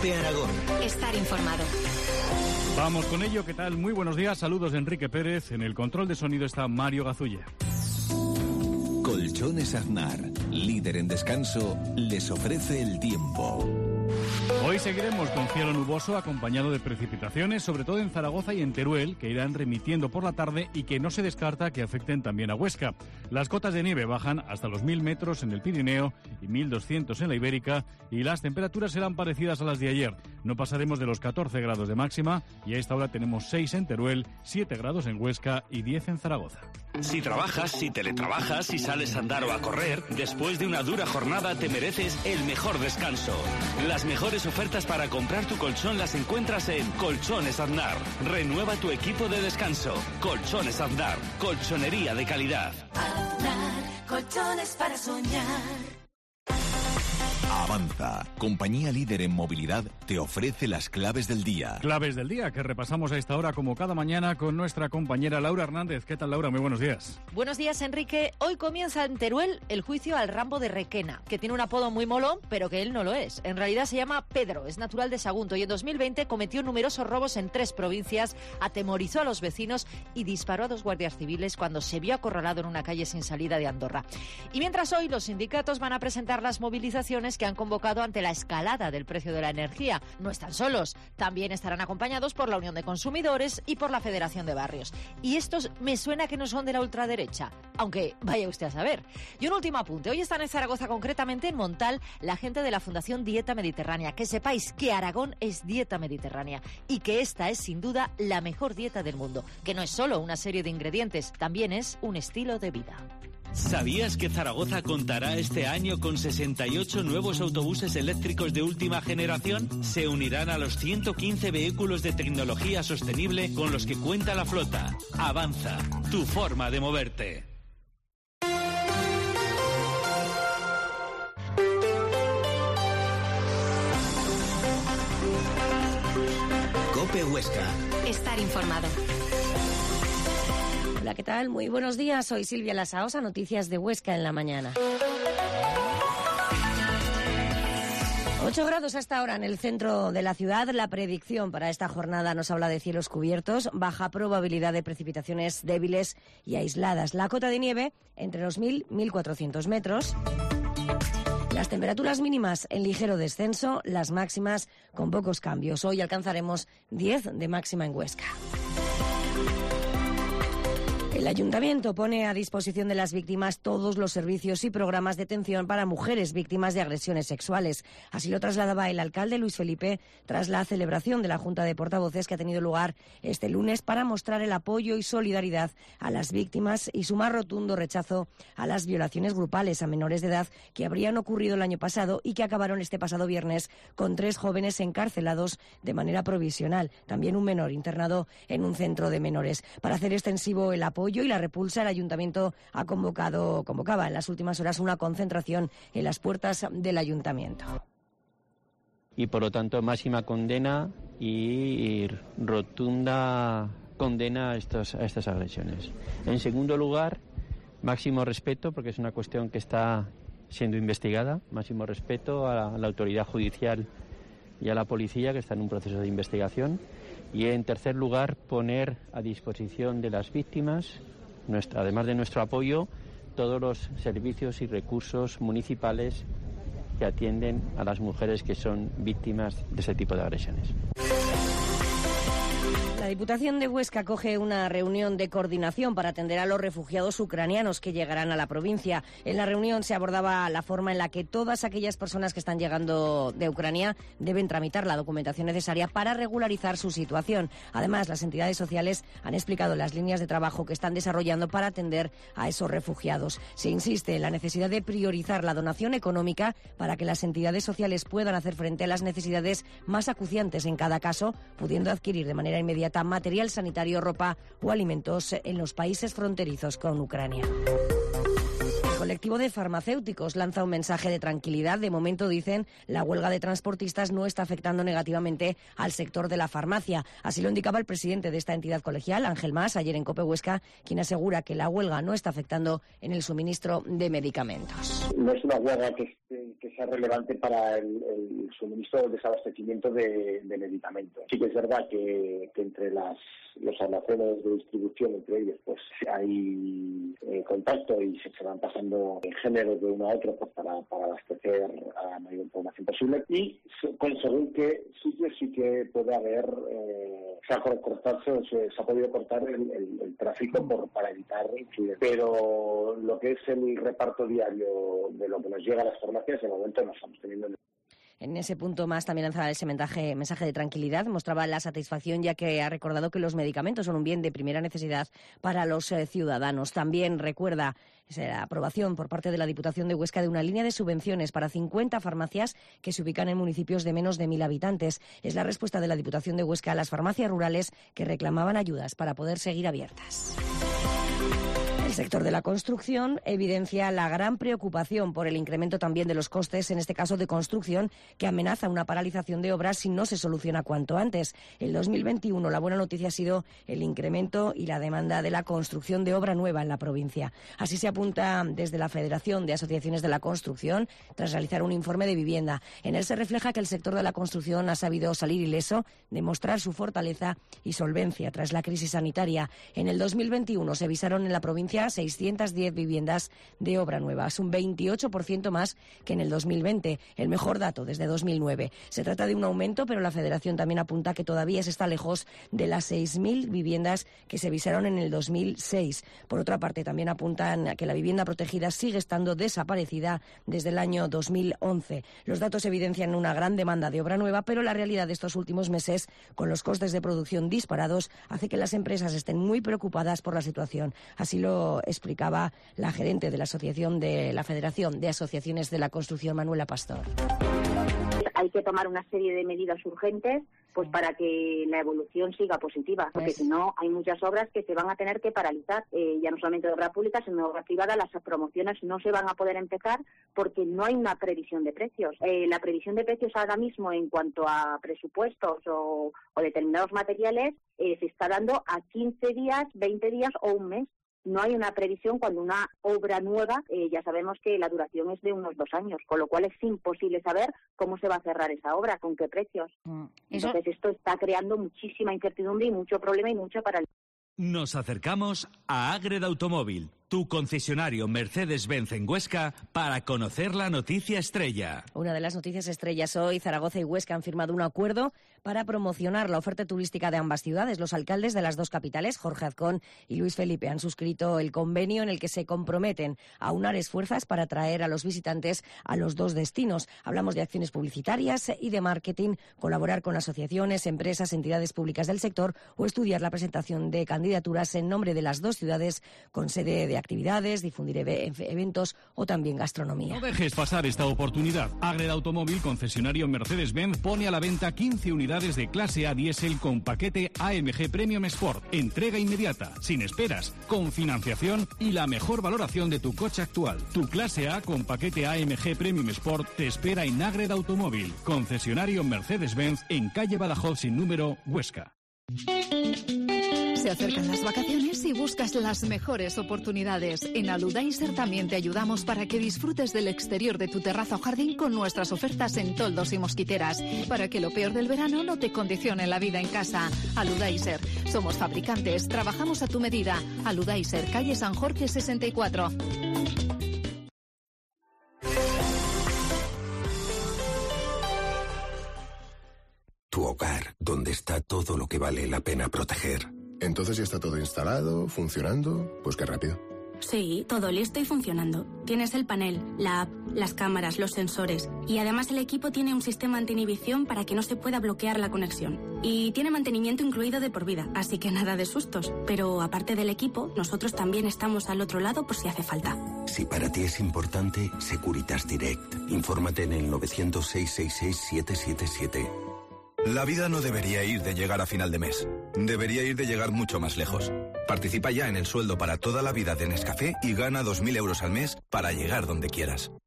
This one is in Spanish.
Cope Aragón. Estar informado. Vamos con ello, ¿qué tal? Muy buenos días, saludos de Enrique Pérez. En el control de sonido está Mario Gazulla. Colchones Aznar, líder en descanso, les ofrece el tiempo. Hoy seguiremos con cielo nuboso acompañado de precipitaciones, sobre todo en Zaragoza y en Teruel, que irán remitiendo por la tarde y que no se descarta que afecten también a Huesca. Las cotas de nieve bajan hasta los 1000 metros en el Pirineo y 1200 en la Ibérica, y las temperaturas serán parecidas a las de ayer. No pasaremos de los 14 grados de máxima y a esta hora tenemos 6 en Teruel, 7 grados en Huesca y 10 en Zaragoza. Si trabajas, si teletrabajas, si sales a andar o a correr, después de una dura jornada te mereces el mejor descanso. Las mejores ofertas para comprar tu colchón las encuentras en Colchones Aznar. Renueva tu equipo de descanso. Colchones Aznar, colchonería de calidad. Aznar, colchones para soñar. Avanza, compañía líder en movilidad, te ofrece las claves del día. Claves del día que repasamos a esta hora como cada mañana con nuestra compañera Laura Hernández. ¿Qué tal, Laura? Muy buenos días. Buenos días, Enrique. Hoy comienza en Teruel el juicio al Rambo de Requena, que tiene un apodo muy molón, pero que él no lo es. En realidad se llama Pedro, es natural de Sagunto y en 2020 cometió numerosos robos en 3 provincias, atemorizó a los vecinos y disparó a 2 guardias civiles cuando se vio acorralado en una calle sin salida de Andorra. Y mientras hoy los sindicatos van a presentar las movilizaciones que han convocado ante la escalada del precio de la energía. No están solos, también estarán acompañados por la Unión de Consumidores y por la Federación de Barrios. Y estos me suena que no son de la ultraderecha, aunque vaya usted a saber. Y un último apunte, hoy están en Zaragoza, concretamente en Montal, la gente de la Fundación Dieta Mediterránea. Que sepáis que Aragón es dieta mediterránea y que esta es sin duda la mejor dieta del mundo, que no es solo una serie de ingredientes, también es un estilo de vida. ¿Sabías que Zaragoza contará este año con 68 nuevos autobuses eléctricos de última generación? Se unirán a los 115 vehículos de tecnología sostenible con los que cuenta la flota. Avanza, tu forma de moverte. Cope Huesca. Estar informado. Hola, ¿qué tal? Muy buenos días. Soy Silvia Lasaosa, noticias de Huesca en la mañana. 8 grados hasta ahora en el centro de la ciudad. La predicción para esta jornada nos habla de cielos cubiertos, baja probabilidad de precipitaciones débiles y aisladas. La cota de nieve entre los 1000 y 1400 metros. Las temperaturas mínimas en ligero descenso, las máximas con pocos cambios. Hoy alcanzaremos 10 de máxima en Huesca. El Ayuntamiento pone a disposición de las víctimas todos los servicios y programas de atención para mujeres víctimas de agresiones sexuales. Así lo trasladaba el alcalde Luis Felipe tras la celebración de la Junta de Portavoces que ha tenido lugar este lunes para mostrar el apoyo y solidaridad a las víctimas y su más rotundo rechazo a las violaciones grupales a menores de edad que habrían ocurrido el año pasado y que acabaron este pasado viernes con 3 jóvenes encarcelados de manera provisional. También un menor internado en un centro de menores. Para hacer extensivo el apoyo y la repulsa, el Ayuntamiento convocaba en las últimas horas una concentración en las puertas del Ayuntamiento. Y por lo tanto, máxima condena y rotunda condena a estas agresiones. En segundo lugar, máximo respeto, porque es una cuestión que está siendo investigada, máximo respeto a la autoridad judicial y a la policía, que está en un proceso de investigación. Y en tercer lugar, poner a disposición de las víctimas, además de nuestro apoyo, todos los servicios y recursos municipales que atienden a las mujeres que son víctimas de ese tipo de agresiones. La Diputación de Huesca acoge una reunión de coordinación para atender a los refugiados ucranianos que llegarán a la provincia. En la reunión se abordaba la forma en la que todas aquellas personas que están llegando de Ucrania deben tramitar la documentación necesaria para regularizar su situación. Además, las entidades sociales han explicado las líneas de trabajo que están desarrollando para atender a esos refugiados. Se insiste en la necesidad de priorizar la donación económica para que las entidades sociales puedan hacer frente a las necesidades más acuciantes en cada caso, pudiendo adquirir de manera inmediata material sanitario, ropa o alimentos en los países fronterizos con Ucrania. El colectivo de farmacéuticos lanza un mensaje de tranquilidad. De momento, dicen, la huelga de transportistas no está afectando negativamente al sector de la farmacia. Así lo indicaba el presidente de esta entidad colegial, Ángel Mas, ayer en COPE Huesca, quien asegura que la huelga no está afectando en el suministro de medicamentos. No es una huelga que sea relevante para el suministro o desabastecimiento de medicamentos. Sí que es verdad que entre los almacenes de distribución, entre ellos, pues hay contacto y se van pasando géneros de uno a otro, pues, para abastecer a la mayor población posible. Y según qué sitios sí que puede haber, se ha podido cortar el tráfico para evitar incidentes. Pero lo que es el reparto diario de lo que nos llega a las farmacias, de momento no estamos teniendo. En ese punto Mas también lanzaba ese mensaje de tranquilidad, mostraba la satisfacción ya que ha recordado que los medicamentos son un bien de primera necesidad para los ciudadanos. También recuerda la aprobación por parte de la Diputación de Huesca de una línea de subvenciones para 50 farmacias que se ubican en municipios de menos de 1.000 habitantes. Es la respuesta de la Diputación de Huesca a las farmacias rurales que reclamaban ayudas para poder seguir abiertas. El sector de la construcción evidencia la gran preocupación por el incremento también de los costes, en este caso de construcción, que amenaza una paralización de obras si no se soluciona cuanto antes. El 2021, la buena noticia ha sido el incremento y la demanda de la construcción de obra nueva en la provincia. Así se apunta desde la Federación de Asociaciones de la Construcción, tras realizar un informe de vivienda. En él se refleja que el sector de la construcción ha sabido salir ileso, demostrar su fortaleza y solvencia tras la crisis sanitaria. En el 2021 se visaron en la provincia 610 viviendas de obra nueva, es un 28% más que en el 2020, el mejor dato desde 2009. Se trata de un aumento, pero la Federación también apunta que todavía se está lejos de las 6.000 viviendas que se visaron en el 2006. Por otra parte, también apuntan a que la vivienda protegida sigue estando desaparecida desde el año 2011. Los datos evidencian una gran demanda de obra nueva, pero la realidad de estos últimos meses, con los costes de producción disparados, hace que las empresas estén muy preocupadas por la situación. Así lo explicaba la gerente de la Federación de Asociaciones de la Construcción, Manuela Pastor. Hay que tomar una serie de medidas urgentes pues para que la evolución siga positiva, porque si no hay muchas obras que se van a tener que paralizar, ya no solamente de obra pública, sino de obra privada. Las promociones no se van a poder empezar porque no hay una previsión de precios. La previsión de precios ahora mismo en cuanto a presupuestos o determinados materiales se está dando a 15 días, 20 días o un mes. No hay una previsión cuando una obra nueva, ya sabemos que la duración es de unos 2 años, con lo cual es imposible saber cómo se va a cerrar esa obra, con qué precios. Entonces esto está creando muchísima incertidumbre y mucho problema y mucha parálisis. Nos acercamos a Ágreda Automóvil, tu concesionario Mercedes-Benz en Huesca, para conocer la noticia estrella. Una de las noticias estrellas hoy, Zaragoza y Huesca han firmado un acuerdo para promocionar la oferta turística de ambas ciudades. Los alcaldes de las dos capitales, Jorge Azcón y Luis Felipe, han suscrito el convenio en el que se comprometen a unar esfuerzos para atraer a los visitantes a los dos destinos. Hablamos de acciones publicitarias y de marketing, colaborar con asociaciones, empresas, entidades públicas del sector o estudiar la presentación de candidaturas en nombre de las dos ciudades con sede de actividades, difundir eventos o también gastronomía. No dejes pasar esta oportunidad. Ágreda Automóvil, concesionario Mercedes-Benz, pone a la venta 15 unidades de clase A diésel con paquete AMG Premium Sport. Entrega inmediata, sin esperas, con financiación y la mejor valoración de tu coche actual. Tu clase A con paquete AMG Premium Sport te espera en Ágreda Automóvil, concesionario Mercedes-Benz en calle Badajoz sin número, Huesca. Se acercan las vacaciones y buscas las mejores oportunidades. En Aludaiser también te ayudamos para que disfrutes del exterior de tu terraza o jardín con nuestras ofertas en toldos y mosquiteras, para que lo peor del verano no te condicione la vida en casa. Aludaiser. Somos fabricantes, trabajamos a tu medida. Aludaiser, calle San Jorge 64. Tu hogar, donde está todo lo que vale la pena proteger. Entonces ya está todo instalado, funcionando. Pues qué rápido. Sí, todo listo y funcionando. Tienes el panel, la app, las cámaras, los sensores. Y además el equipo tiene un sistema anti-inhibición para que no se pueda bloquear la conexión. Y tiene mantenimiento incluido de por vida, así que nada de sustos. Pero aparte del equipo, nosotros también estamos al otro lado por si hace falta. Si para ti es importante, Securitas Direct. Infórmate en el 900-666-777. La vida no debería ir de llegar a final de mes. Debería ir de llegar mucho más lejos. Participa ya en el sueldo para toda la vida de Nescafé y gana 2.000 euros al mes para llegar donde quieras.